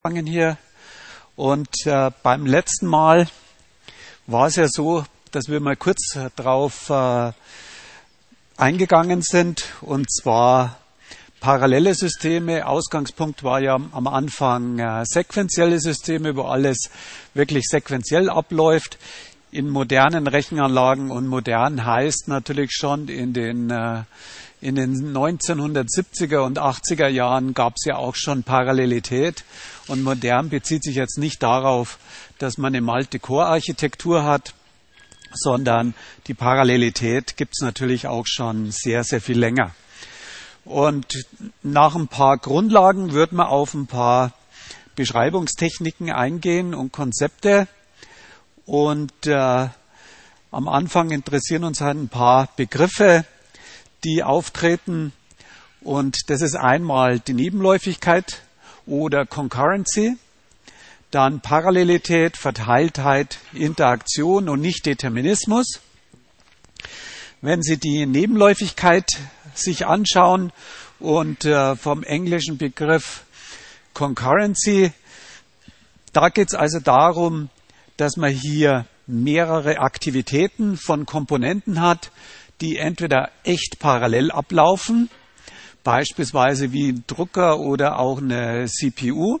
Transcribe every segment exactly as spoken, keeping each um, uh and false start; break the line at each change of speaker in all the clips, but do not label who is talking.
angefangen hier und äh, beim letzten Mal war es ja so, dass wir mal kurz drauf äh, eingegangen sind, und zwar parallele Systeme. Ausgangspunkt war ja am Anfang äh, sequentielle Systeme, wo alles wirklich sequenziell abläuft. In modernen Rechenanlagen, und modern heißt natürlich schon in den äh, in den neunzehnhundertsiebziger und achtziger Jahren gab es ja auch schon Parallelität, und modern bezieht sich jetzt nicht darauf, dass man eine Multi-Core-Architektur hat, sondern die Parallelität gibt es natürlich auch schon sehr, sehr viel länger. Und nach ein paar Grundlagen wird man auf ein paar Beschreibungstechniken eingehen und Konzepte. Und äh, am Anfang interessieren uns halt ein paar Begriffe, die auftreten. Und das ist einmal die Nebenläufigkeit oder Concurrency, dann Parallelität, Verteiltheit, Interaktion und Nichtdeterminismus. Wenn Sie die Nebenläufigkeit sich anschauen und äh, vom englischen Begriff Concurrency, da geht es also darum, dass man hier mehrere Aktivitäten von Komponenten hat, die entweder echt parallel ablaufen, beispielsweise wie ein Drucker oder auch eine C P U,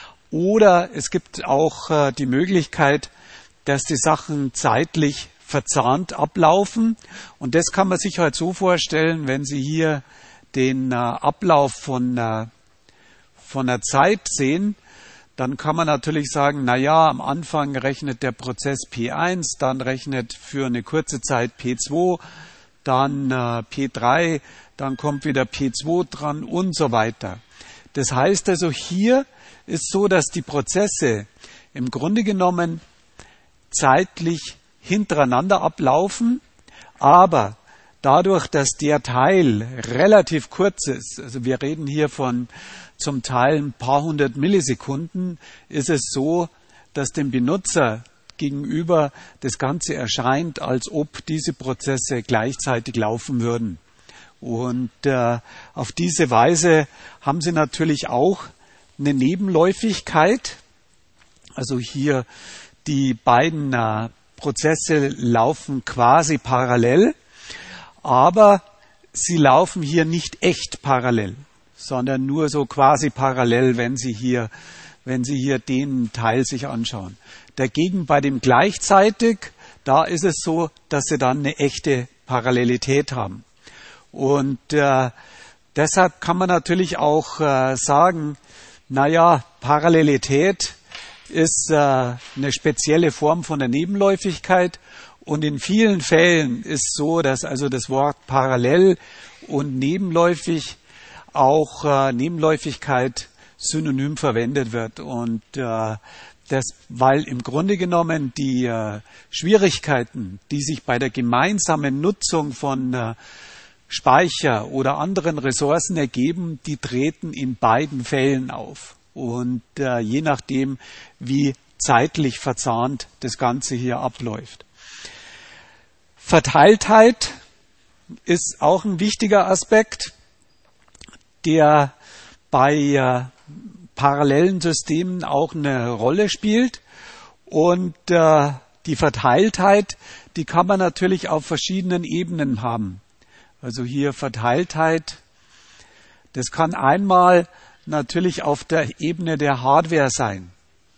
oder es gibt auch äh, die Möglichkeit, dass die Sachen zeitlich verzahnt ablaufen. Und das kann man sich halt so vorstellen, wenn Sie hier den äh, Ablauf von, äh, von der Zeit sehen, dann kann man natürlich sagen, na ja, am Anfang rechnet der Prozess P eins, dann rechnet für eine kurze Zeit P zwei, dann äh, P drei, dann kommt wieder P zwei dran und so weiter. Das heißt also, hier ist so, dass die Prozesse im Grunde genommen zeitlich hintereinander ablaufen, aber dadurch, dass der Teil relativ kurz ist, also wir reden hier von zum Teil ein paar hundert Millisekunden, ist es so, dass dem Benutzer gegenüber das Ganze erscheint, als ob diese Prozesse gleichzeitig laufen würden. Und äh, auf diese Weise haben Sie natürlich auch eine Nebenläufigkeit. Also hier die beiden äh, Prozesse laufen quasi parallel, aber sie laufen hier nicht echt parallel, sondern nur so quasi parallel, wenn Sie hier, wenn Sie hier den Teil sich anschauen. Dagegen bei dem gleichzeitig, da ist es so, dass Sie dann eine echte Parallelität haben. Und äh, deshalb kann man natürlich auch äh, sagen, naja, Parallelität ist äh, eine spezielle Form von der Nebenläufigkeit, und in vielen Fällen ist so, dass also das Wort parallel und nebenläufig auch äh, Nebenläufigkeit synonym verwendet wird. Und äh, das, weil im Grunde genommen die äh, Schwierigkeiten, die sich bei der gemeinsamen Nutzung von äh, Speicher oder anderen Ressourcen ergeben, die treten in beiden Fällen auf. Und äh, je nachdem, wie zeitlich verzahnt das Ganze hier abläuft. Verteiltheit ist auch ein wichtiger Aspekt, der bei äh, parallelen Systemen auch eine Rolle spielt. Und äh, die Verteiltheit, die kann man natürlich auf verschiedenen Ebenen haben. Also hier Verteiltheit, das kann einmal natürlich auf der Ebene der Hardware sein.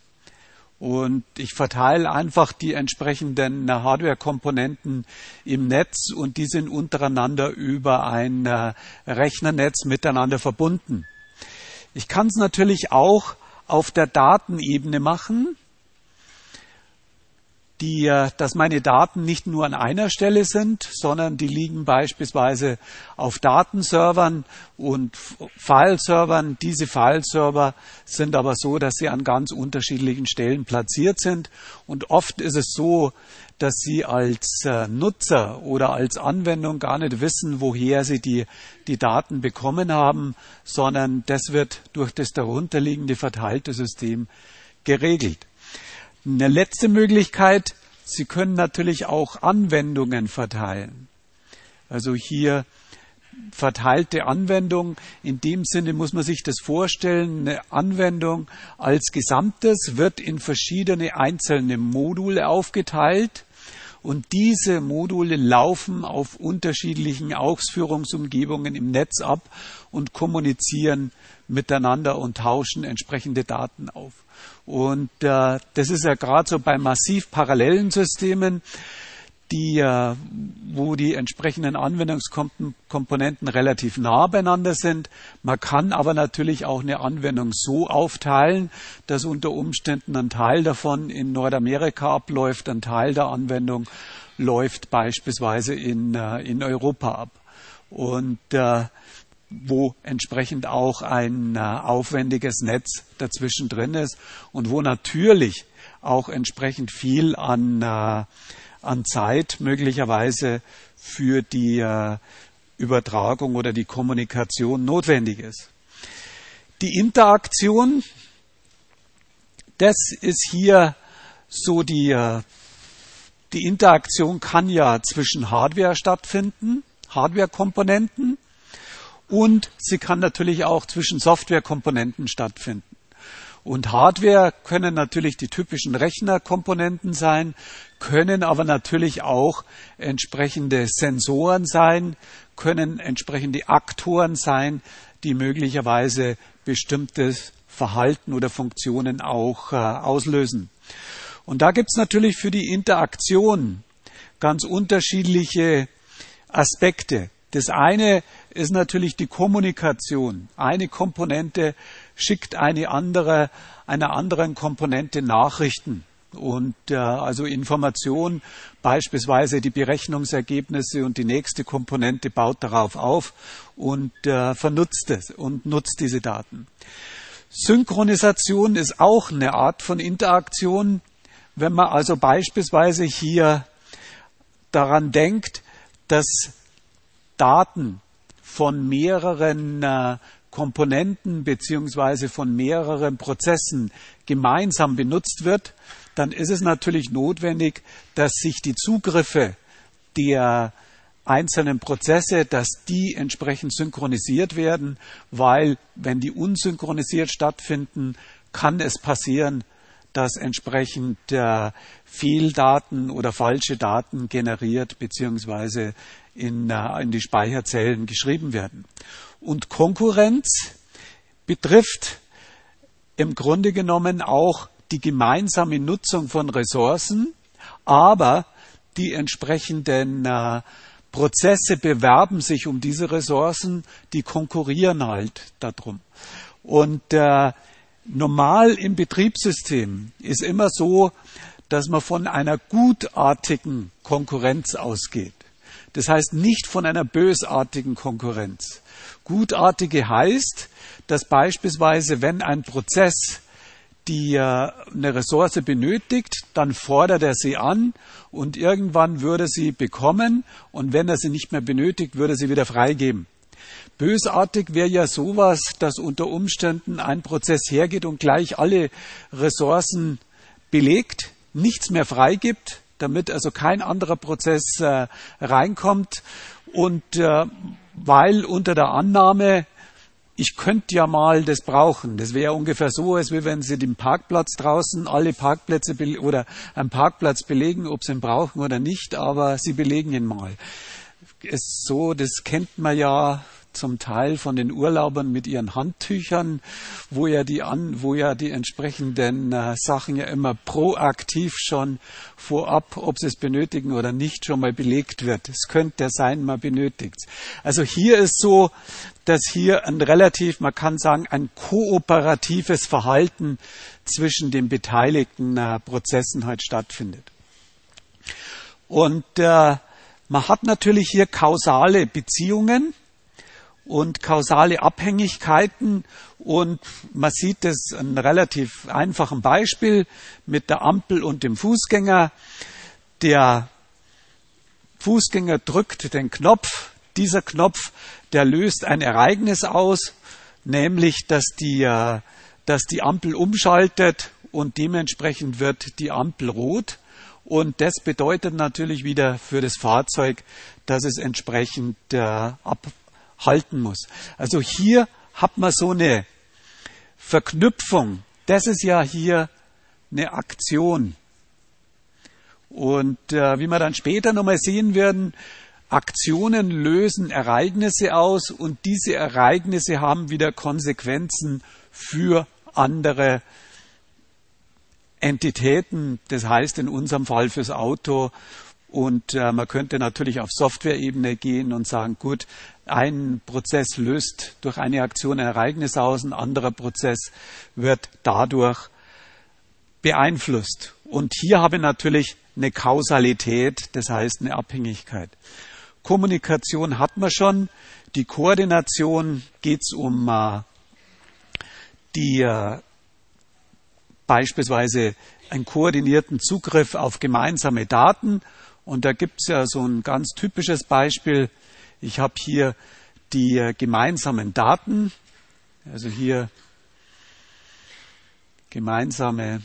Und ich verteile einfach die entsprechenden Hardware-Komponenten im Netz, und die sind untereinander über ein äh, Rechnernetz miteinander verbunden. Ich kann es natürlich auch auf der Datenebene machen, die, äh, dass meine Daten nicht nur an einer Stelle sind, sondern die liegen beispielsweise auf Datenservern und Fileservern. Diese Fileserver sind aber so, dass sie an ganz unterschiedlichen Stellen platziert sind. Und oft ist es so, dass Sie als äh, Nutzer oder als Anwendung gar nicht wissen, woher Sie die, die Daten bekommen haben, sondern das wird durch das darunterliegende verteilte System geregelt. Eine letzte Möglichkeit, Sie können natürlich auch Anwendungen verteilen. Also hier verteilte Anwendung. In dem Sinne muss man sich das vorstellen, eine Anwendung als Gesamtes wird in verschiedene einzelne Module aufgeteilt und diese Module laufen auf unterschiedlichen Ausführungsumgebungen im Netz ab und kommunizieren miteinander und tauschen entsprechende Daten auf. Und äh, das ist ja gerade so bei massiv parallelen Systemen, die, äh, wo die entsprechenden Anwendungskomponenten relativ nah beieinander sind. Man kann aber natürlich auch eine Anwendung so aufteilen, dass unter Umständen ein Teil davon in Nordamerika abläuft, ein Teil der Anwendung läuft beispielsweise in, äh, in Europa ab. Und äh, wo entsprechend auch ein äh, aufwendiges Netz dazwischen drin ist und wo natürlich auch entsprechend viel an, äh, an Zeit möglicherweise für die äh, Übertragung oder die Kommunikation notwendig ist. Die Interaktion, das ist hier so die, äh, die Interaktion kann ja zwischen Hardware stattfinden, Hardware-Komponenten, und sie kann natürlich auch zwischen Softwarekomponenten stattfinden. Und Hardware können natürlich die typischen Rechnerkomponenten sein, können aber natürlich auch entsprechende Sensoren sein, können entsprechende Aktoren sein, die möglicherweise bestimmtes Verhalten oder Funktionen auch äh, auslösen. Und da gibt es natürlich für die Interaktion ganz unterschiedliche Aspekte. Das eine ist natürlich die Kommunikation. Eine Komponente schickt eine andere, einer anderen Komponente Nachrichten und äh, also Informationen, beispielsweise die Berechnungsergebnisse, und die nächste Komponente baut darauf auf und äh, vernutzt es und nutzt diese Daten. Synchronisation ist auch eine Art von Interaktion, wenn man also beispielsweise hier daran denkt, dass Daten von mehreren äh, Komponenten beziehungsweise von mehreren Prozessen gemeinsam benutzt wird, dann ist es natürlich notwendig, dass sich die Zugriffe der einzelnen Prozesse, dass die entsprechend synchronisiert werden, weil wenn die unsynchronisiert stattfinden, kann es passieren, dass entsprechend äh, Fehldaten oder falsche Daten generiert bzw. In, äh, in die Speicherzellen geschrieben werden. Und Konkurrenz betrifft im Grunde genommen auch die gemeinsame Nutzung von Ressourcen, aber die entsprechenden äh, Prozesse bewerben sich um diese Ressourcen, die konkurrieren halt darum. Und äh, normal im Betriebssystem ist immer so, dass man von einer gutartigen Konkurrenz ausgeht. Das heißt nicht von einer bösartigen Konkurrenz. Gutartige heißt, dass beispielsweise, wenn ein Prozess die äh, eine Ressource benötigt, dann fordert er sie an und irgendwann würde sie bekommen und wenn er sie nicht mehr benötigt, würde er sie wieder freigeben. Bösartig wäre ja sowas, dass unter Umständen ein Prozess hergeht und gleich alle Ressourcen belegt, nichts mehr freigibt, damit also kein anderer Prozess äh, reinkommt und äh, weil unter der Annahme, ich könnte ja mal das brauchen. Das wäre ungefähr so, als wenn Sie den Parkplatz draußen, alle Parkplätze oder einen Parkplatz belegen, ob Sie ihn brauchen oder nicht, aber Sie belegen ihn mal. Ist so, das kennt man ja zum Teil von den Urlaubern mit ihren Handtüchern, wo ja die, an, wo ja die entsprechenden äh, Sachen ja immer proaktiv schon vorab, ob sie es benötigen oder nicht, schon mal belegt wird. Es könnte ja sein, man benötigt es. Also hier ist so, dass hier ein relativ, man kann sagen, ein kooperatives Verhalten zwischen den beteiligten äh, Prozessen halt stattfindet. Und äh, man hat natürlich hier kausale Beziehungen und kausale Abhängigkeiten und man sieht das an einem relativ einfachen Beispiel mit der Ampel und dem Fußgänger. Der Fußgänger drückt den Knopf, dieser Knopf, der löst ein Ereignis aus, nämlich dass die, dass die Ampel umschaltet und dementsprechend wird die Ampel rot. Und das bedeutet natürlich wieder für das Fahrzeug, dass es entsprechend äh, ab halten muss. Also hier hat man so eine Verknüpfung. Das ist ja hier eine Aktion. Und äh, wie wir dann später nochmal sehen werden, Aktionen lösen Ereignisse aus und diese Ereignisse haben wieder Konsequenzen für andere Entitäten, das heißt in unserem Fall fürs Auto. Und äh, man könnte natürlich auf Software-Ebene gehen und sagen, gut, ein Prozess löst durch eine Aktion ein Ereignis aus, ein anderer Prozess wird dadurch beeinflusst. Und hier habe ich natürlich eine Kausalität, das heißt eine Abhängigkeit. Kommunikation hat man schon. Die Koordination geht es um äh, die äh, beispielsweise einen koordinierten Zugriff auf gemeinsame Daten. Und da gibt es ja so ein ganz typisches Beispiel. Ich habe hier die äh, gemeinsamen Daten, also hier gemeinsame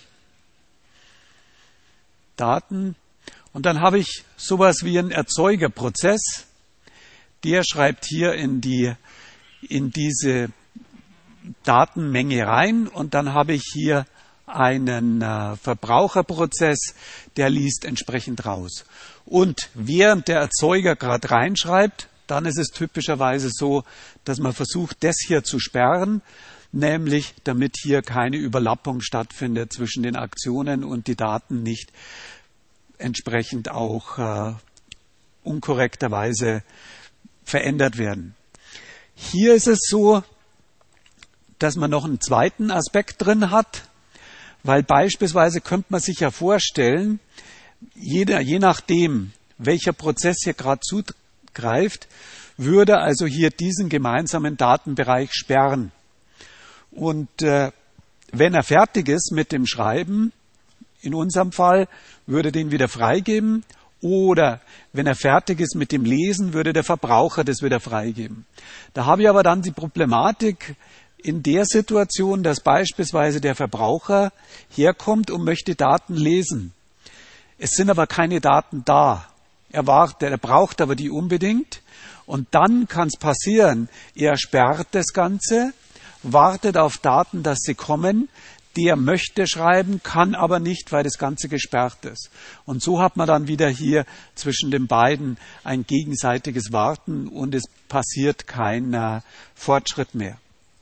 Daten. Und dann habe ich sowas wie einen Erzeugerprozess. Der schreibt hier in die, in diese Datenmenge rein. Und dann habe ich hier einen äh, Verbraucherprozess, der liest entsprechend raus. Und während der Erzeuger gerade reinschreibt, dann ist es typischerweise so, dass man versucht, das hier zu sperren, nämlich damit hier keine Überlappung stattfindet zwischen den Aktionen und die Daten nicht entsprechend auch äh, unkorrekterweise verändert werden. Hier ist es so, dass man noch einen zweiten Aspekt drin hat, weil beispielsweise könnte man sich ja vorstellen, jeder, je nachdem, welcher Prozess hier gerade zugreift, würde also hier diesen gemeinsamen Datenbereich sperren. Und äh, wenn er fertig ist mit dem Schreiben, in unserem Fall, würde den wieder freigeben. Oder wenn er fertig ist mit dem Lesen, würde der Verbraucher das wieder freigeben. Da habe ich aber dann die Problematik in der Situation, dass beispielsweise der Verbraucher herkommt und möchte Daten lesen. Es sind aber keine Daten da. Er, wartet, er braucht aber die unbedingt. Und dann kann es passieren, er sperrt das Ganze, wartet auf Daten, dass sie kommen. Der möchte schreiben, kann aber nicht, weil das Ganze gesperrt ist. Und so hat man dann wieder hier zwischen den beiden ein gegenseitiges Warten und es passiert kein äh, Fortschritt mehr.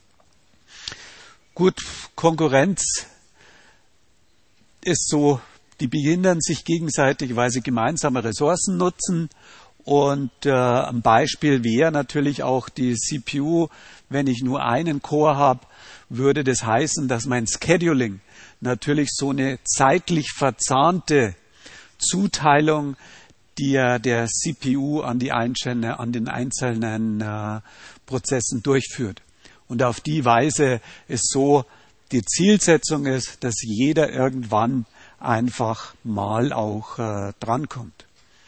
Gut, Konkurrenz ist so, die behindern sich gegenseitig, weil sie gemeinsame Ressourcen nutzen. Und äh, ein Beispiel wäre natürlich auch die C P U. Wenn ich nur einen Core habe, würde das heißen, dass mein Scheduling natürlich so eine zeitlich verzahnte Zuteilung der, der C P U an, die einzelne, an den einzelnen äh, Prozessen durchführt. Und auf die Weise ist so, die Zielsetzung ist, dass jeder irgendwann einfach mal auch äh, drankommt.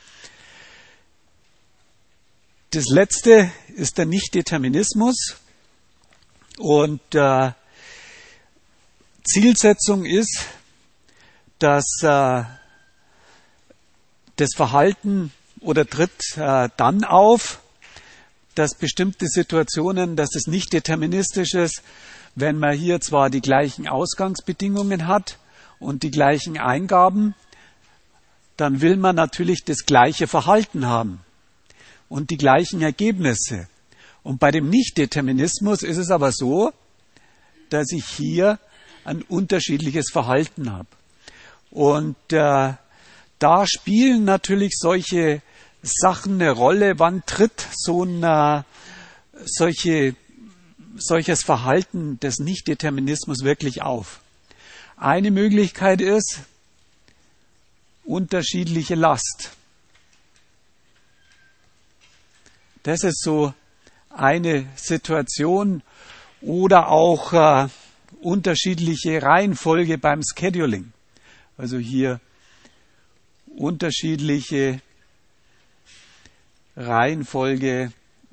Das letzte ist der Nichtdeterminismus. Und äh, Zielsetzung ist, dass äh, das Verhalten oder tritt äh, dann auf, dass bestimmte Situationen, dass es nicht deterministisch ist, wenn man hier zwar die gleichen Ausgangsbedingungen hat und die gleichen Eingaben, dann will man natürlich das gleiche Verhalten haben und die gleichen Ergebnisse. Und bei dem Nichtdeterminismus ist es aber so, dass ich hier ein unterschiedliches Verhalten habe. Und äh, da spielen natürlich solche Sachen eine Rolle. Wann tritt so ein äh, solche, solches Verhalten des Nichtdeterminismus wirklich auf? Eine Möglichkeit ist unterschiedliche Last. Das ist so eine Situation oder auch äh, unterschiedliche Reihenfolge beim Scheduling. Also hier unterschiedliche Reihenfolge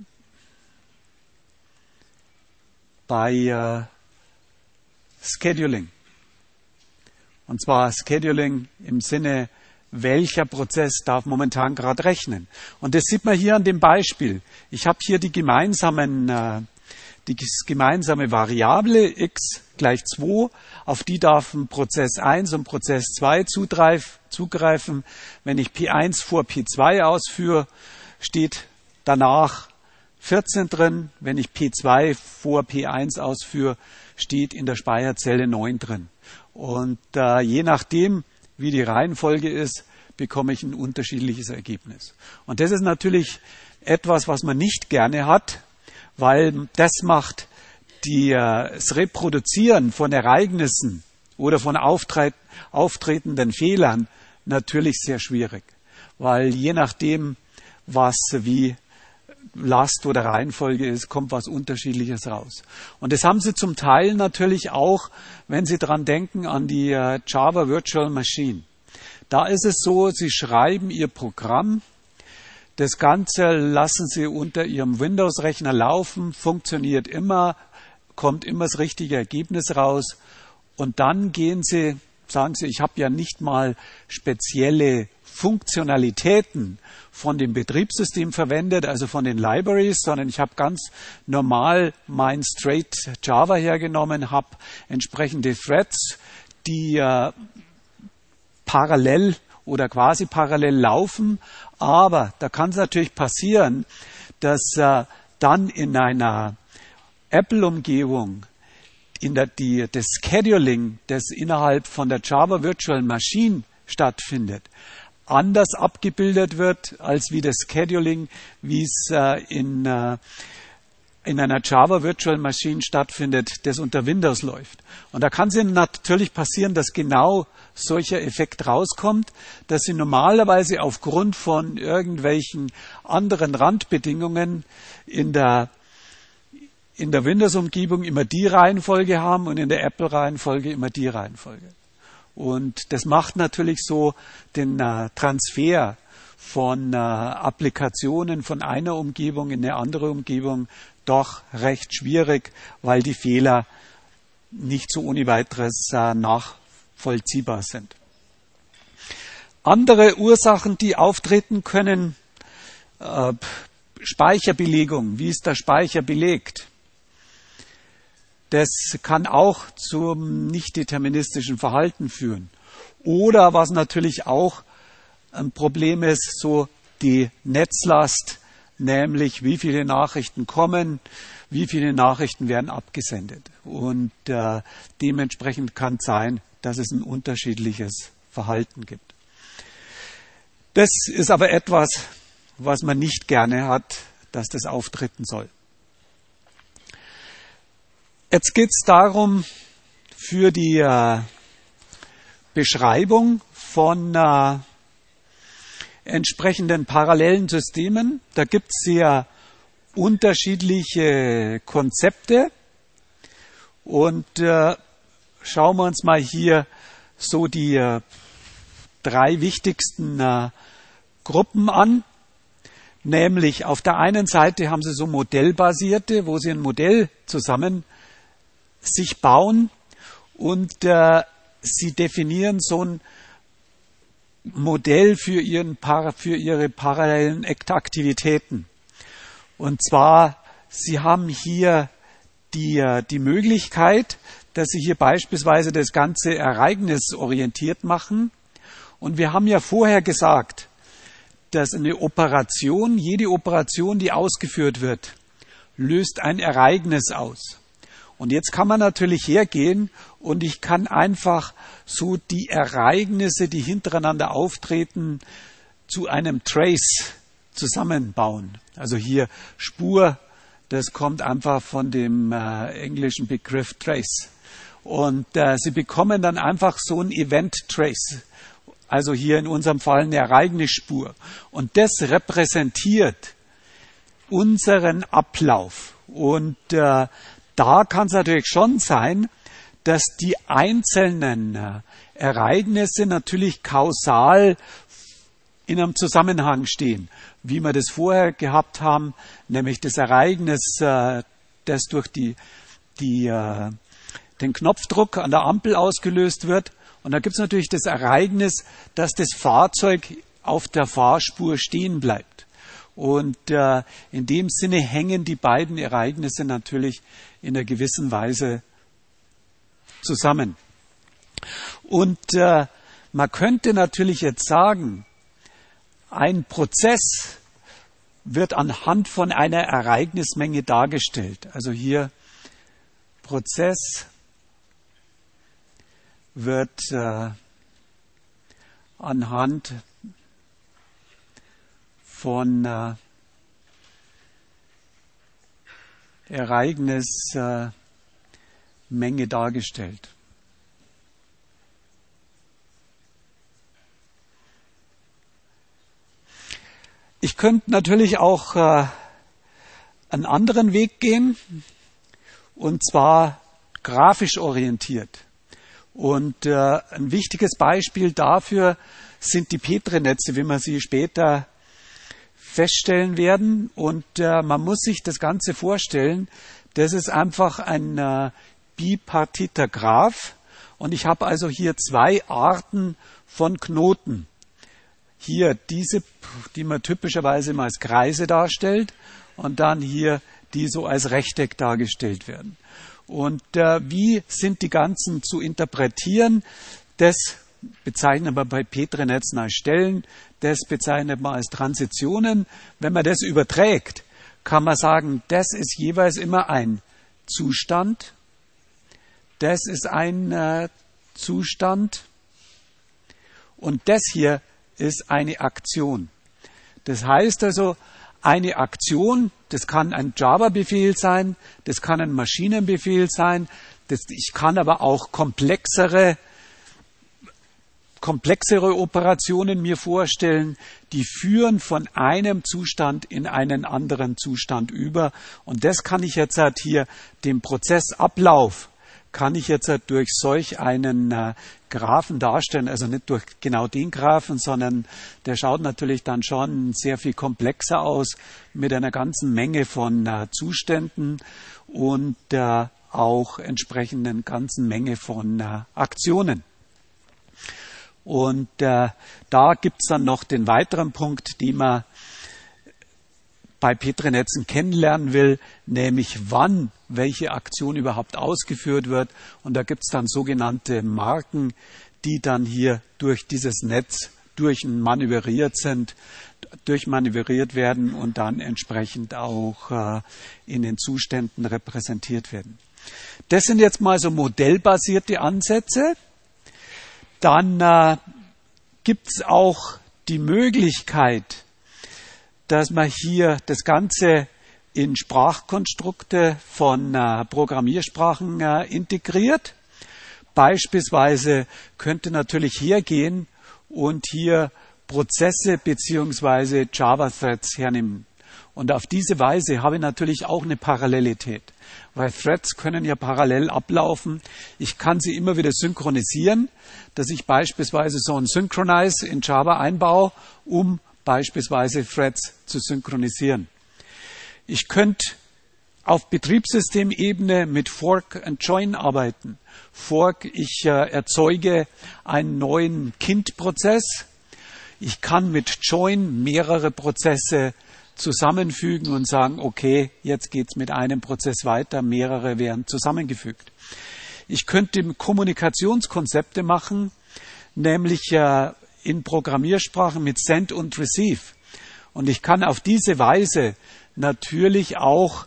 bei äh, Scheduling. Und zwar Scheduling im Sinne welcher Prozess darf momentan gerade rechnen. Und das sieht man hier an dem Beispiel. Ich habe hier die gemeinsamen, äh, die gemeinsame Variable x gleich zwei, auf die darf ein Prozess eins und Prozess zwei zugreifen. Wenn ich P eins vor P zwei ausführe, steht danach vierzehn drin. Wenn ich P zwei vor P eins ausführe, steht in der Speicherzelle neun drin. Und äh, je nachdem, wie die Reihenfolge ist, bekomme ich ein unterschiedliches Ergebnis. Und das ist natürlich etwas, was man nicht gerne hat, weil das macht die, das Reproduzieren von Ereignissen oder von auftre- auftretenden Fehlern natürlich sehr schwierig. Weil je nachdem, was wie Last oder Reihenfolge ist, kommt was Unterschiedliches raus. Und das haben Sie zum Teil natürlich auch, wenn Sie dran denken, an die Java Virtual Machine. Da ist es so, Sie schreiben Ihr Programm, das Ganze lassen Sie unter Ihrem Windows-Rechner laufen, funktioniert immer, kommt immer das richtige Ergebnis raus. Und dann gehen Sie, sagen Sie, ich habe ja nicht mal spezielle Funktionalitäten von dem Betriebssystem verwendet, also von den Libraries, sondern ich habe ganz normal mein Straight Java hergenommen, habe entsprechende Threads, die äh, parallel oder quasi parallel laufen. Aber da kann es natürlich passieren, dass äh, dann in einer Apple-Umgebung in der, die, das Scheduling, das innerhalb von der Java Virtual Machine stattfindet, anders abgebildet wird, als wie das Scheduling, wie es äh, in, äh, in einer Java Virtual Machine stattfindet, das unter Windows läuft. Und da kann es Ihnen natürlich passieren, dass genau solcher Effekt rauskommt, dass Sie normalerweise aufgrund von irgendwelchen anderen Randbedingungen in der, in der Windows-Umgebung immer die Reihenfolge haben und in der Apple-Reihenfolge immer die Reihenfolge. Und das macht natürlich so den äh, Transfer von äh, Applikationen von einer Umgebung in eine andere Umgebung doch recht schwierig, weil die Fehler nicht so ohne weiteres äh, nachvollziehbar sind. Andere Ursachen, die auftreten können, äh, Speicherbelegung, wie ist der Speicher belegt? Das kann auch zum nicht deterministischen Verhalten führen. Oder was natürlich auch ein Problem ist, so die Netzlast, nämlich wie viele Nachrichten kommen, wie viele Nachrichten werden abgesendet. Und äh, dementsprechend kann es sein, dass es ein unterschiedliches Verhalten gibt. Das ist aber etwas, was man nicht gerne hat, dass das auftreten soll. Jetzt geht es darum, für die äh, Beschreibung von äh, entsprechenden parallelen Systemen. Da gibt es sehr unterschiedliche Konzepte. Und äh, schauen wir uns mal hier so die äh, drei wichtigsten äh, Gruppen an. Nämlich auf der einen Seite haben Sie so modellbasierte, wo Sie ein Modell zusammen sich bauen und äh, sie definieren so ein Modell für, ihren, für ihre parallelen Aktivitäten. Und zwar, sie haben hier die, die Möglichkeit, dass sie hier beispielsweise das Ganze ereignisorientiert machen. Und wir haben ja vorher gesagt, dass eine Operation, jede Operation, die ausgeführt wird, löst ein Ereignis aus. Und jetzt kann man natürlich hergehen und ich kann einfach so die Ereignisse, die hintereinander auftreten, zu einem Trace zusammenbauen. Also hier Spur, das kommt einfach von dem äh, englischen Begriff Trace. Und äh, Sie bekommen dann einfach so ein Event Trace. Also hier in unserem Fall eine Ereignisspur. Und das repräsentiert unseren Ablauf. Und äh, da kann es natürlich schon sein, dass die einzelnen äh, Ereignisse natürlich kausal in einem Zusammenhang stehen, wie wir das vorher gehabt haben, nämlich das Ereignis, äh, das durch die, die, äh, den Knopfdruck an der Ampel ausgelöst wird. Und da gibt es natürlich das Ereignis, dass das Fahrzeug auf der Fahrspur stehen bleibt. Und äh, in dem Sinne hängen die beiden Ereignisse natürlich in einer gewissen Weise zusammen. Und äh, man könnte natürlich jetzt sagen, ein Prozess wird anhand von einer Ereignismenge dargestellt. Also hier Prozess wird äh, anhand von äh, Ereignismenge äh, dargestellt. Ich könnte natürlich auch äh, einen anderen Weg gehen, und zwar grafisch orientiert. Und äh, ein wichtiges Beispiel dafür sind die Petri-Netze, wie wir sie später feststellen werden. Und äh, man muss sich das Ganze vorstellen, das ist einfach ein äh, bipartiter Graph. Und ich habe also hier zwei Arten von Knoten. Hier diese, die man typischerweise immer als Kreise darstellt, und dann hier, die so als Rechteck dargestellt werden. Und äh, wie sind die ganzen zu interpretieren? Das bezeichnet man bei Petri-Netzen als Stellen, das bezeichnet man als Transitionen. Wenn man das überträgt, kann man sagen, das ist jeweils immer ein Zustand, das ist ein äh, Zustand und das hier ist eine Aktion. Das heißt also, eine Aktion, das kann ein Java-Befehl sein, das kann ein Maschinenbefehl sein, das, ich kann aber auch komplexere, komplexere Operationen mir vorstellen, die führen von einem Zustand in einen anderen Zustand über. Und das kann ich jetzt halt hier, den Prozessablauf, kann ich jetzt halt durch solch einen äh, Graphen darstellen, also nicht durch genau den Graphen, sondern der schaut natürlich dann schon sehr viel komplexer aus mit einer ganzen Menge von äh, Zuständen und äh, auch entsprechenden ganzen Menge von äh, Aktionen. Und äh, da gibt's dann noch den weiteren Punkt, den man bei Petri-Netzen kennenlernen will, nämlich wann welche Aktion überhaupt ausgeführt wird. Und da gibt es dann sogenannte Marken, die dann hier durch dieses Netz durchmanövriert sind, durchmanövriert werden und dann entsprechend auch äh, in den Zuständen repräsentiert werden. Das sind jetzt mal so modellbasierte Ansätze. Dann äh, gibt es auch die Möglichkeit, dass man hier das Ganze in Sprachkonstrukte von äh, Programmiersprachen äh, integriert. Beispielsweise könnte natürlich hergehen und hier Prozesse bzw. Java-Threads hernehmen. Und auf diese Weise habe ich natürlich auch eine Parallelität, weil Threads können ja parallel ablaufen. Ich kann sie immer wieder synchronisieren, dass ich beispielsweise so ein Synchronize in Java einbaue, um beispielsweise Threads zu synchronisieren. Ich könnte auf Betriebssystemebene mit Fork and Join arbeiten. Fork, ich äh, erzeuge einen neuen Kindprozess. Ich kann mit Join mehrere Prozesse zusammenfügen und sagen, okay, jetzt geht's mit einem Prozess weiter, mehrere werden zusammengefügt. Ich könnte Kommunikationskonzepte machen, nämlich äh, in Programmiersprachen mit Send und Receive. Und ich kann auf diese Weise natürlich auch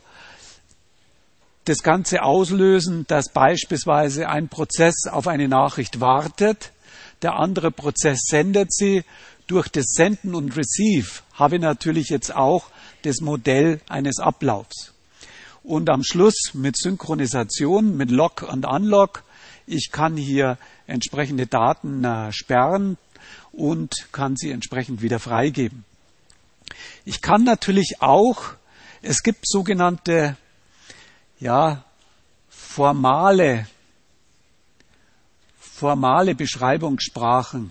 das Ganze auslösen, dass beispielsweise ein Prozess auf eine Nachricht wartet, der andere Prozess sendet sie. Durch das Senden und Receive habe ich natürlich jetzt auch das Modell eines Ablaufs. Und am Schluss mit Synchronisation, mit Log und Unlog, ich kann hier entsprechende Daten äh, sperren und kann sie entsprechend wieder freigeben. Ich kann natürlich auch, es gibt sogenannte ja, formale, formale Beschreibungssprachen.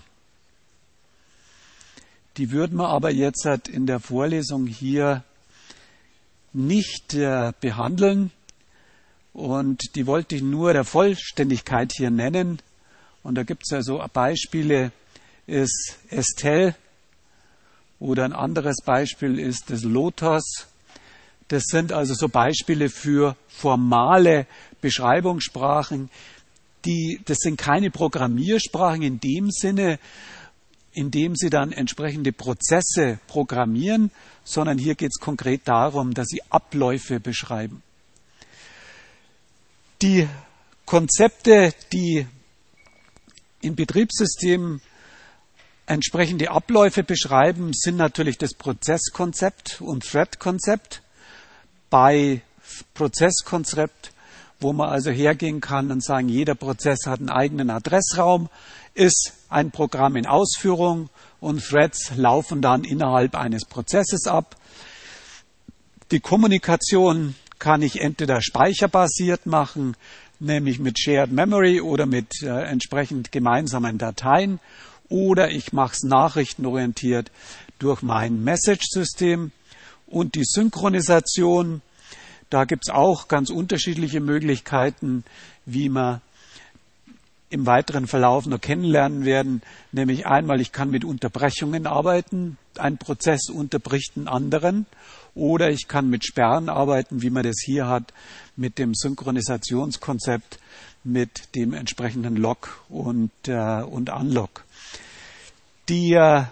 Die würden wir aber jetzt in der Vorlesung hier nicht äh, behandeln. Und die wollte ich nur der Vollständigkeit hier nennen. Und da gibt es ja so Beispiele, ist Estelle oder ein anderes Beispiel ist das Lotus. Das sind also so Beispiele für formale Beschreibungssprachen. Die, das sind keine Programmiersprachen in dem Sinne, in dem sie dann entsprechende Prozesse programmieren, sondern hier geht es konkret darum, dass sie Abläufe beschreiben. Die Konzepte, die in Betriebssystemen entsprechende Abläufe beschreiben, sind natürlich das Prozesskonzept und Thread-Konzept. Bei Prozesskonzept, wo man also hergehen kann und sagen, jeder Prozess hat einen eigenen Adressraum, ist ein Programm in Ausführung und Threads laufen dann innerhalb eines Prozesses ab. Die Kommunikation kann ich entweder speicherbasiert machen, nämlich mit Shared Memory oder mit äh, entsprechend gemeinsamen Dateien, oder ich mache es nachrichtenorientiert durch mein Message-System. Und die Synchronisation, da gibt es auch ganz unterschiedliche Möglichkeiten, wie man im weiteren Verlauf noch kennenlernen werden. Nämlich einmal, ich kann mit Unterbrechungen arbeiten, ein Prozess unterbricht einen anderen. Oder ich kann mit Sperren arbeiten, wie man das hier hat, mit dem Synchronisationskonzept, mit dem entsprechenden Lock und, äh, und Unlock. Die äh,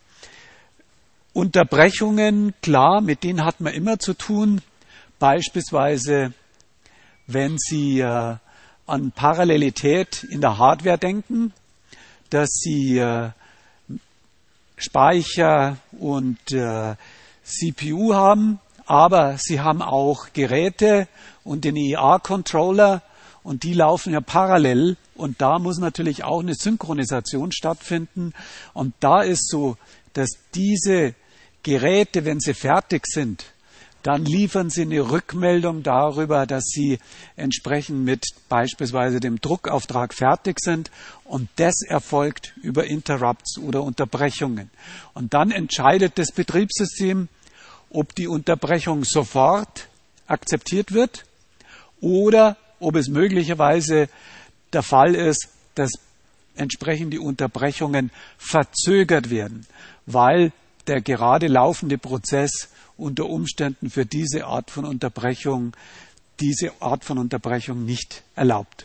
Unterbrechungen, klar, mit denen hat man immer zu tun. Beispielsweise, wenn Sie äh, an Parallelität in der Hardware denken, dass Sie äh, Speicher und äh, C P U haben, aber Sie haben auch Geräte und den I A-Controller und die laufen ja parallel und da muss natürlich auch eine Synchronisation stattfinden und da ist so, dass diese Geräte, wenn sie fertig sind, dann liefern sie eine Rückmeldung darüber, dass sie entsprechend mit beispielsweise dem Druckauftrag fertig sind und das erfolgt über Interrupts oder Unterbrechungen. Und dann entscheidet das Betriebssystem, ob die Unterbrechung sofort akzeptiert wird oder ob es möglicherweise der Fall ist, dass entsprechend die Unterbrechungen verzögert werden, weil der gerade laufende Prozess unter Umständen für diese Art von Unterbrechung, diese Art von Unterbrechung nicht erlaubt.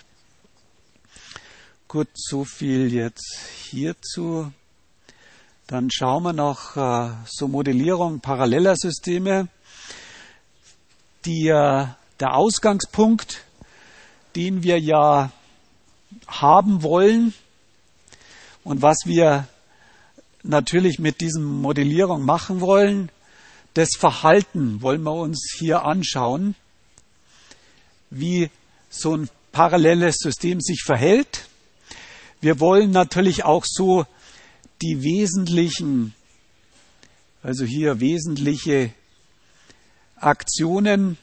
Gut, so viel jetzt hierzu. Dann schauen wir noch äh, so Modellierung paralleler Systeme. Die, äh, der Ausgangspunkt, den wir ja haben wollen und was wir natürlich mit diesem Modellierung machen wollen, das Verhalten wollen wir uns hier anschauen, wie so ein paralleles System sich verhält. Wir wollen natürlich auch so die wesentlichen, also hier wesentliche Aktionen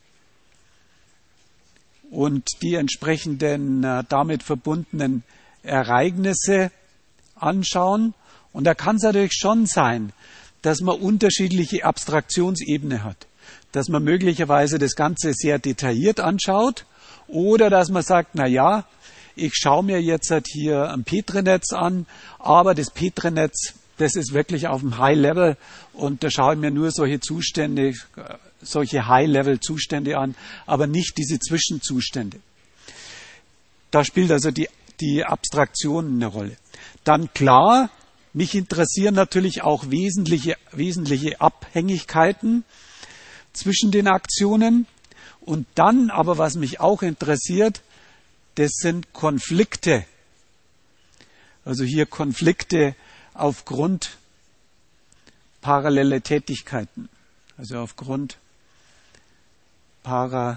und die entsprechenden äh, damit verbundenen Ereignisse anschauen. Und da kann es natürlich schon sein, dass man unterschiedliche Abstraktionsebenen hat. Dass man möglicherweise das Ganze sehr detailliert anschaut oder dass man sagt, na ja, ich schaue mir jetzt halt hier ein Petri-Netz an, aber das Petri-Netz, das ist wirklich auf dem High-Level und da schaue ich mir nur solche Zustände, solche High-Level-Zustände an, aber nicht diese Zwischenzustände. Da spielt also die, die Abstraktion eine Rolle. Dann klar, mich interessieren natürlich auch wesentliche, wesentliche Abhängigkeiten zwischen den Aktionen. Und dann aber, was mich auch interessiert, das sind Konflikte. Also hier Konflikte aufgrund paralleler Tätigkeiten. Also aufgrund paralleler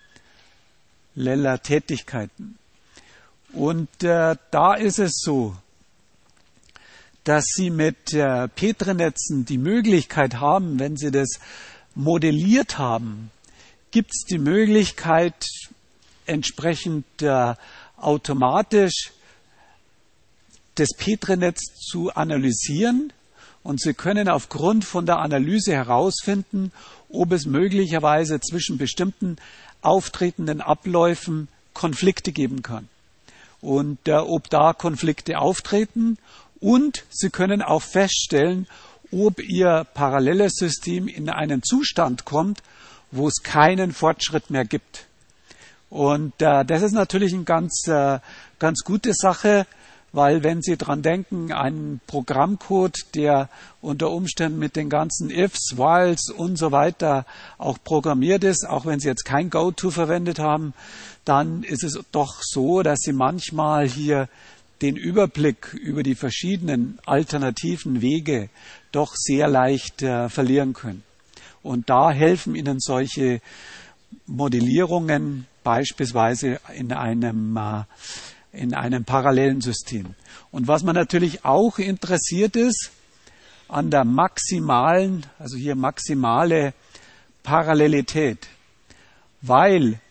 Tätigkeiten. Und äh, da ist es so, dass Sie mit äh, Petri-Netzen die Möglichkeit haben, wenn Sie das modelliert haben, gibt es die Möglichkeit, entsprechend äh, automatisch das Petri-Netz zu analysieren und Sie können aufgrund von der Analyse herausfinden, ob es möglicherweise zwischen bestimmten auftretenden Abläufen Konflikte geben kann. Und äh, ob da Konflikte auftreten, und Sie können auch feststellen, ob Ihr paralleles System in einen Zustand kommt, wo es keinen Fortschritt mehr gibt. Und äh, das ist natürlich eine ganz, äh, ganz gute Sache, weil wenn Sie dran denken, ein Programmcode, der unter Umständen mit den ganzen Ifs, Whiles und so weiter auch programmiert ist, auch wenn Sie jetzt kein GoTo verwendet haben, dann ist es doch so, dass Sie manchmal hier den Überblick über die verschiedenen alternativen Wege doch sehr leicht äh, verlieren können. Und da helfen Ihnen solche Modellierungen beispielsweise in einem, äh, in einem parallelen System. Und was man natürlich auch interessiert ist, an der maximalen, also hier maximale Parallelität, weil,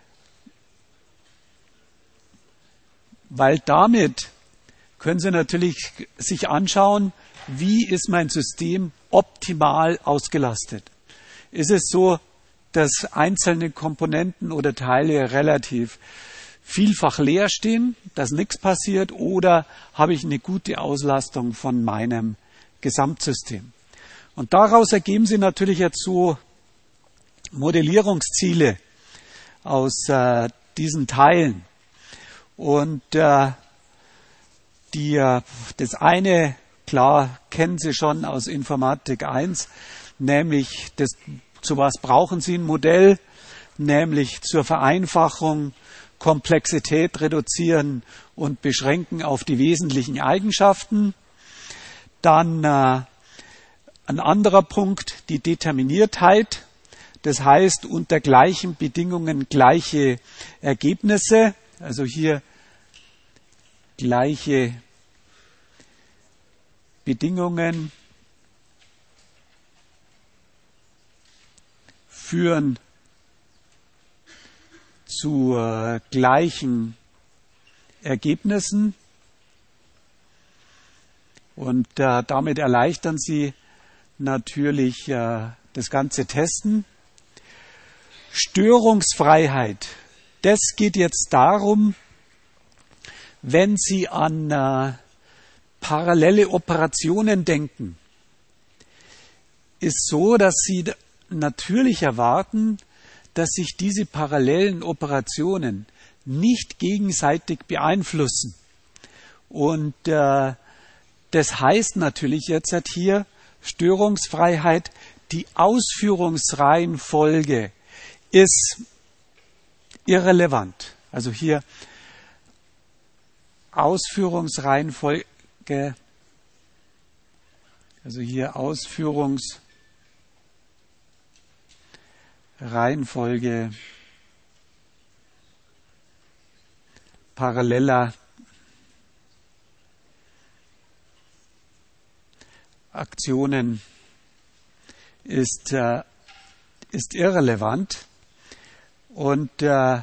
weil damit können Sie natürlich sich anschauen, wie ist mein System optimal ausgelastet. Ist es so, dass einzelne Komponenten oder Teile relativ vielfach leer stehen, dass nichts passiert, oder habe ich eine gute Auslastung von meinem Gesamtsystem? Und daraus ergeben sich natürlich jetzt so Modellierungsziele aus äh, diesen Teilen. Und äh, die, äh, das eine, klar, kennen Sie schon aus Informatik eins, nämlich das, zu was brauchen Sie ein Modell, nämlich zur Vereinfachung, Komplexität reduzieren und beschränken auf die wesentlichen Eigenschaften. Dann äh, ein anderer Punkt, die Determiniertheit. Das heißt, unter gleichen Bedingungen gleiche Ergebnisse. Also hier gleiche Bedingungen führen zu äh, gleichen Ergebnissen, und äh, damit erleichtern Sie natürlich äh, das ganze Testen. Störungsfreiheit, das geht jetzt darum, wenn Sie an äh, parallele Operationen denken, ist so, dass Sie natürlich erwarten, dass sich diese parallelen Operationen nicht gegenseitig beeinflussen. Und äh, das heißt natürlich jetzt halt hier Störungsfreiheit, die Ausführungsreihenfolge ist irrelevant. Also hier Ausführungsreihenfolge, also hier Ausführungsreihenfolge paralleler Aktionen ist, äh, ist irrelevant. Und äh,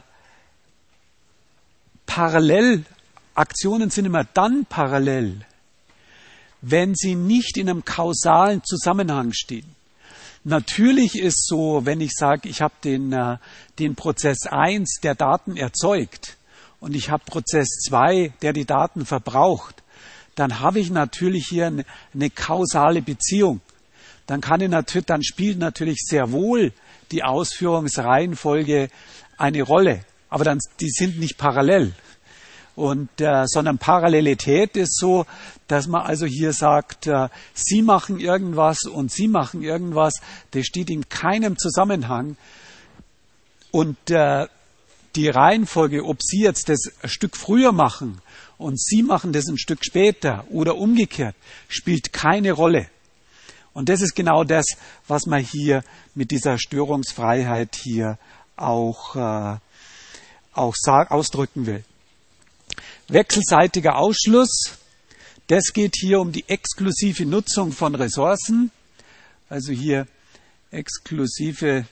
Parallelaktionen sind immer dann parallel, wenn sie nicht in einem kausalen Zusammenhang stehen. Natürlich ist so, wenn ich sage, ich habe den, äh, den Prozess eins, der Daten erzeugt, und ich habe Prozess zwei, der die Daten verbraucht, dann habe ich natürlich hier eine, eine kausale Beziehung. Dann, kann ich natürlich, dann spielt natürlich sehr wohl die Ausführungsreihenfolge eine Rolle. Aber dann, die sind nicht parallel. Und, äh, sondern Parallelität ist so, dass man also hier sagt, äh, Sie machen irgendwas und Sie machen irgendwas. Das steht in keinem Zusammenhang. Und äh, die Reihenfolge, ob Sie jetzt das ein Stück früher machen und Sie machen das ein Stück später oder umgekehrt, spielt keine Rolle. Und das ist genau das, was man hier mit dieser Störungsfreiheit hier auch, äh, auch sag, ausdrücken will. Wechselseitiger Ausschluss, das geht hier um die exklusive Nutzung von Ressourcen. Also hier exklusive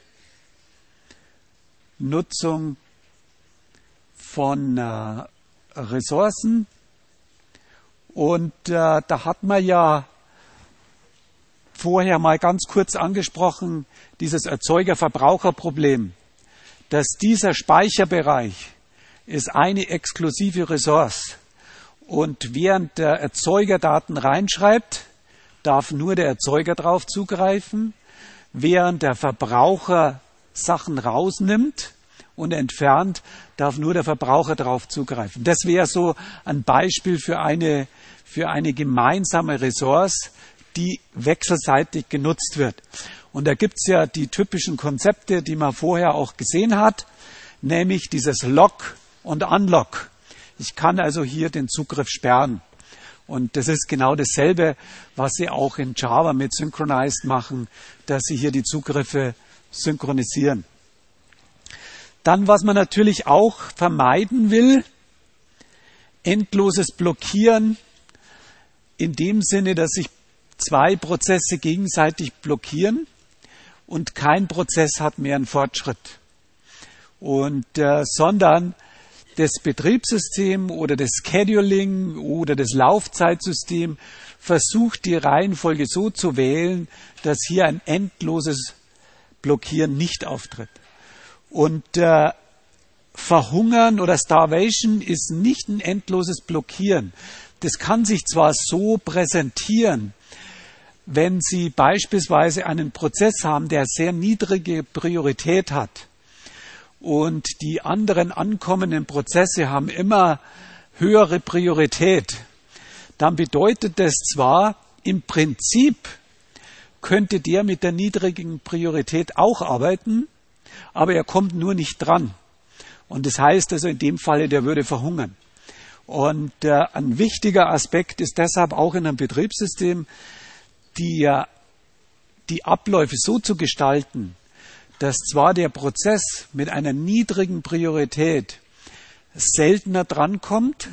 Nutzung von äh, Ressourcen. Und äh, da hat man ja vorher mal ganz kurz angesprochen, dieses Erzeuger-Verbraucher-Problem. dass dieser Speicherbereich ist eine exklusive Ressource. Und während der Erzeuger Daten reinschreibt, darf nur der Erzeuger darauf zugreifen. Während der Verbraucher Sachen rausnimmt und entfernt, darf nur der Verbraucher darauf zugreifen. Das wäre so ein Beispiel für eine, für eine gemeinsame Ressource, die wechselseitig genutzt wird. Und da gibt es ja die typischen Konzepte, die man vorher auch gesehen hat, nämlich dieses Lock und Unlock. Ich kann also hier den Zugriff sperren. Und das ist genau dasselbe, was Sie auch in Java mit Synchronized machen, dass Sie hier die Zugriffe synchronisieren. Dann, was man natürlich auch vermeiden will, endloses Blockieren in dem Sinne, dass sich zwei Prozesse gegenseitig blockieren und kein Prozess hat mehr einen Fortschritt. Und, äh, sondern das Betriebssystem oder das Scheduling oder das Laufzeitsystem versucht, die Reihenfolge so zu wählen, dass hier ein endloses Blockieren nicht auftritt. Und äh, Verhungern oder Starvation ist nicht ein endloses Blockieren. Das kann sich zwar so präsentieren, wenn Sie beispielsweise einen Prozess haben, der sehr niedrige Priorität hat, und die anderen ankommenden Prozesse haben immer höhere Priorität, dann bedeutet das zwar, im Prinzip könnte der mit der niedrigen Priorität auch arbeiten, aber er kommt nur nicht dran. Und das heißt also in dem Falle, der würde verhungern. Und äh, ein wichtiger Aspekt ist deshalb auch in einem Betriebssystem, die, äh, die Abläufe so zu gestalten, dass zwar der Prozess mit einer niedrigen Priorität seltener drankommt,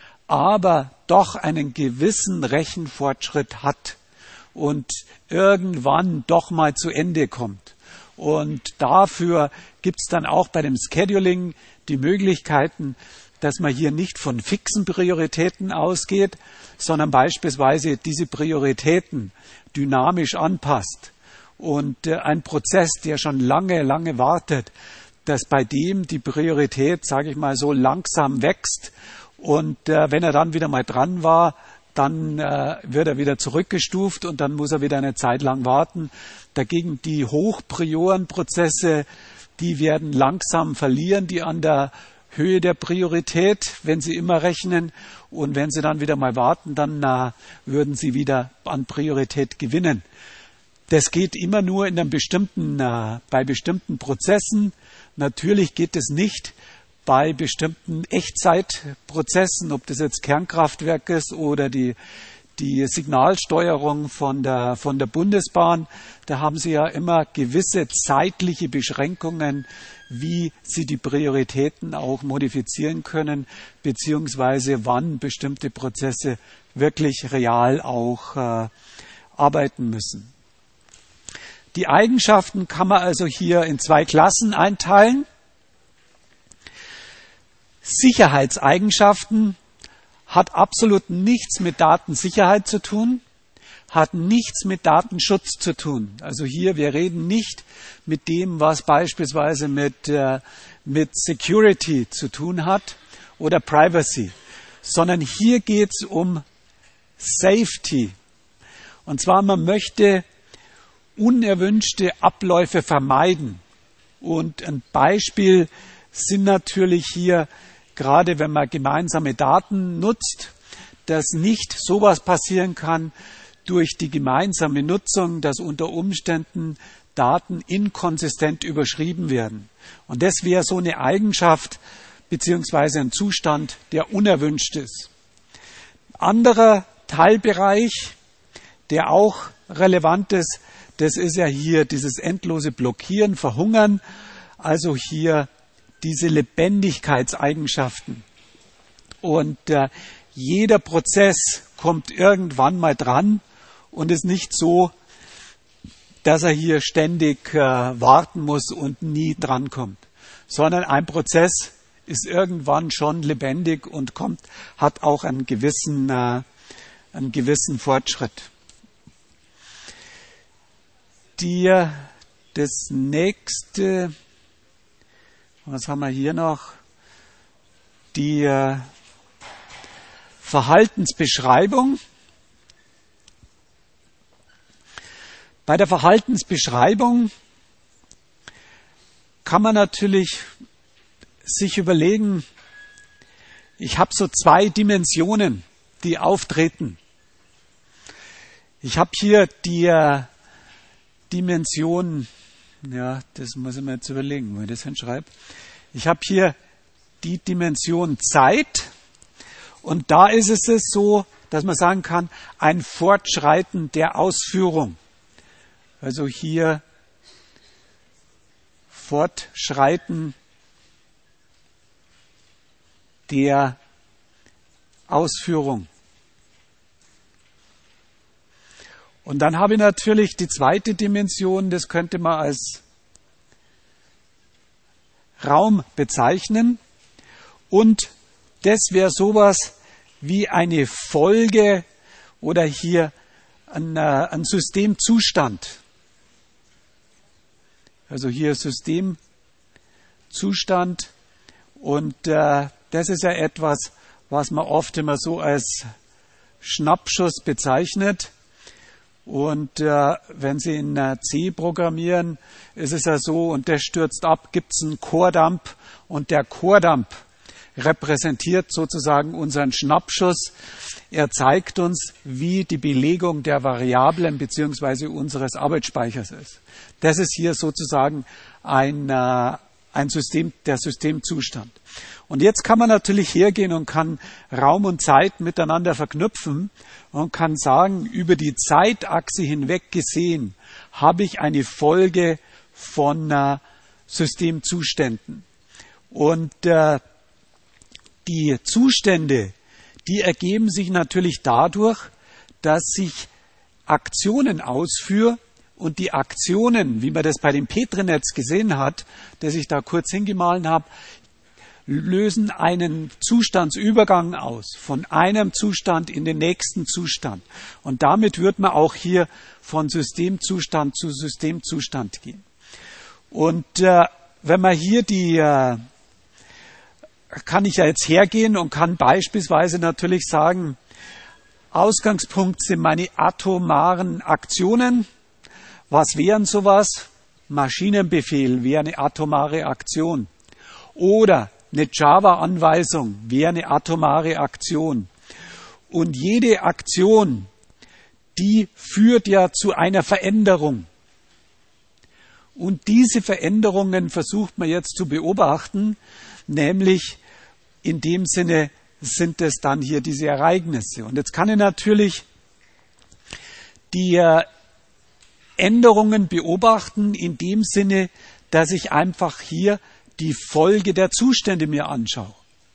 aber doch einen gewissen Rechenfortschritt hat und irgendwann doch mal zu Ende kommt. Und dafür gibt es dann auch bei dem Scheduling die Möglichkeiten, dass man hier nicht von fixen Prioritäten ausgeht, sondern beispielsweise diese Prioritäten dynamisch anpasst. Und äh, ein Prozess, der schon lange, lange wartet, dass bei dem die Priorität, sage ich mal so, langsam wächst. Und äh, wenn er dann wieder mal dran war, dann äh, wird er wieder zurückgestuft und dann muss er wieder eine Zeit lang warten. Dagegen die Hochpriorenprozesse, die werden langsam verlieren, die an der Höhe der Priorität, wenn sie immer rechnen. Und wenn sie dann wieder mal warten, dann äh, würden sie wieder an Priorität gewinnen. Das geht immer nur in einem bestimmten, äh, bei bestimmten Prozessen. Natürlich geht es nicht bei bestimmten Echtzeitprozessen, ob das jetzt Kernkraftwerk ist oder die, die Signalsteuerung von der, von der Bundesbahn. Da haben Sie ja immer gewisse zeitliche Beschränkungen, wie Sie die Prioritäten auch modifizieren können, beziehungsweise wann bestimmte Prozesse wirklich real auch äh, arbeiten müssen. Die Eigenschaften kann man also hier in zwei Klassen einteilen. Sicherheitseigenschaften hat absolut nichts mit Datensicherheit zu tun, hat nichts mit Datenschutz zu tun. Also hier, wir reden nicht mit dem, was beispielsweise mit, äh, mit Security zu tun hat oder Privacy, sondern hier geht es um Safety. Und zwar, man möchte unerwünschte Abläufe vermeiden. Und ein Beispiel sind natürlich hier, gerade wenn man gemeinsame Daten nutzt, dass nicht sowas passieren kann durch die gemeinsame Nutzung, dass unter Umständen Daten inkonsistent überschrieben werden. Und das wäre so eine Eigenschaft beziehungsweise ein Zustand, der unerwünscht ist. Anderer Teilbereich, der auch relevant ist, das ist ja hier dieses endlose Blockieren, Verhungern, also hier diese Lebendigkeitseigenschaften. Und äh, jeder Prozess kommt irgendwann mal dran und ist nicht so, dass er hier ständig äh, warten muss und nie drankommt, sondern ein Prozess ist irgendwann schon lebendig und kommt, hat auch einen gewissen, äh, einen gewissen Fortschritt. Die, das nächste Was haben wir hier noch? Die äh, Verhaltensbeschreibung. Bei der Verhaltensbeschreibung kann man natürlich sich überlegen, ich habe so zwei Dimensionen, die auftreten. Ich habe hier die äh, Dimension, ja, das muss ich mir jetzt überlegen, wo ich das hinschreibe. Ich habe hier die Dimension Zeit und da ist es so, dass man sagen kann, ein Fortschreiten der Ausführung. Also hier Fortschreiten der Ausführung. Und dann habe ich natürlich die zweite Dimension, das könnte man als Raum bezeichnen. Und das wäre sowas wie eine Folge oder hier ein, äh, ein Systemzustand. Also hier Systemzustand. Und äh, das ist ja etwas, was man oft immer so als Schnappschuss bezeichnet. Und äh, wenn Sie in äh, C programmieren, ist es ja so, und der stürzt ab, gibt es einen Core-Dump und der Core-Dump repräsentiert sozusagen unseren Schnappschuss. Er zeigt uns, wie die Belegung der Variablen bzw. unseres Arbeitsspeichers ist. Das ist hier sozusagen ein, äh, ein System, der Systemzustand. Und jetzt kann man natürlich hergehen und kann Raum und Zeit miteinander verknüpfen und kann sagen, über die Zeitachse hinweg gesehen habe ich eine Folge von äh, Systemzuständen. Und äh, die Zustände, die ergeben sich natürlich dadurch, dass ich Aktionen ausführe und die Aktionen, wie man das bei dem Petri-Netz gesehen hat, das ich da kurz hingemahlen habe, lösen einen Zustandsübergang aus, von einem Zustand in den nächsten Zustand. Und damit wird man auch hier von Systemzustand zu Systemzustand gehen. Und äh, wenn man hier die, äh, kann ich ja jetzt hergehen und kann beispielsweise natürlich sagen, Ausgangspunkt sind meine atomaren Aktionen. Was wären sowas? Maschinenbefehl wäre eine atomare Aktion. Oder eine Java-Anweisung wäre eine atomare Aktion. Und jede Aktion, die führt ja zu einer Veränderung. Und diese Veränderungen versucht man jetzt zu beobachten, nämlich in dem Sinne sind es dann hier diese Ereignisse. Und jetzt kann ich natürlich die Änderungen beobachten in dem Sinne, dass ich einfach hier die Folge der Zustände mir anschaue.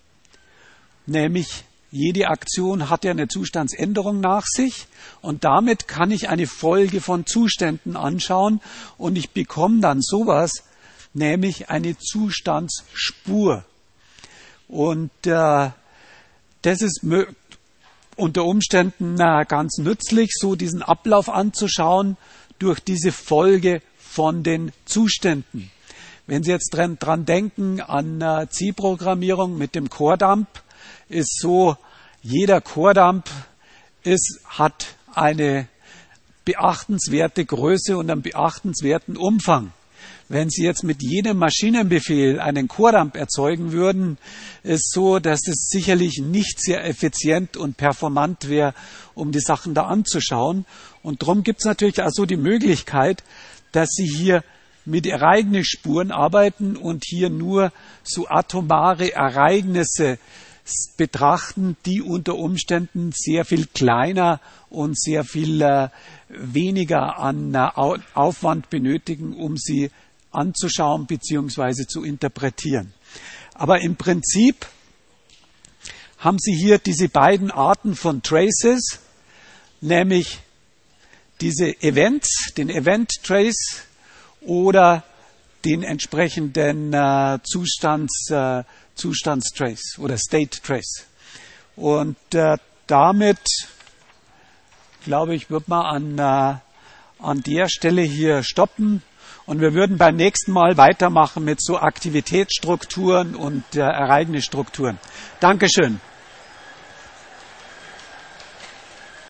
Nämlich jede Aktion hat ja eine Zustandsänderung nach sich und damit kann ich eine Folge von Zuständen anschauen und ich bekomme dann sowas, nämlich eine Zustandsspur. Und äh, das ist unter Umständen äh, ganz nützlich, so diesen Ablauf anzuschauen durch diese Folge von den Zuständen. Wenn Sie jetzt dran, dran denken an äh, C-Programmierung mit dem Core-Dump, ist so, jeder Core-Dump ist, hat eine beachtenswerte Größe und einen beachtenswerten Umfang. Wenn Sie jetzt mit jedem Maschinenbefehl einen Core-Dump erzeugen würden, ist so, dass es sicherlich nicht sehr effizient und performant wäre, um die Sachen da anzuschauen. Und darum gibt es natürlich also die Möglichkeit, dass Sie hier mit Ereignisspuren arbeiten und hier nur so atomare Ereignisse betrachten, die unter Umständen sehr viel kleiner und sehr viel äh, weniger an äh, Aufwand benötigen, um sie anzuschauen bzw. zu interpretieren. Aber im Prinzip haben Sie hier diese beiden Arten von Traces, nämlich diese Events, den Event Trace oder den entsprechenden äh, Zustands, äh, Zustandstrace oder State Trace. Und äh, damit, glaube ich, wird man an, äh, an der Stelle hier stoppen Und wir würden beim nächsten Mal weitermachen mit so Aktivitätsstrukturen und äh, Ereignisstrukturen. Dankeschön.